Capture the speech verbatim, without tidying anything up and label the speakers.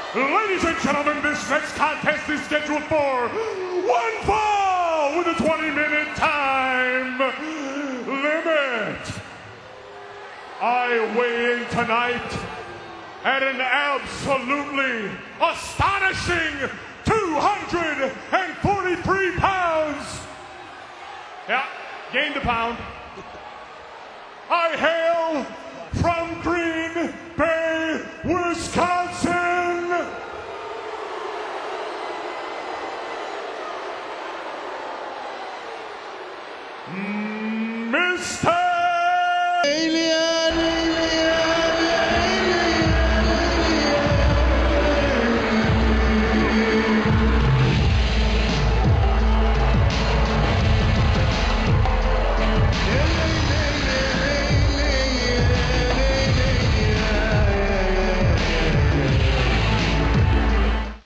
Speaker 1: Ladies and gentlemen, this next contest is scheduled for one fall with a twenty minute time limit. I weigh in tonight at an absolutely astonishing two hundred forty-three pounds. Yeah, gained a pound. I hail from Green Bay, Wisconsin.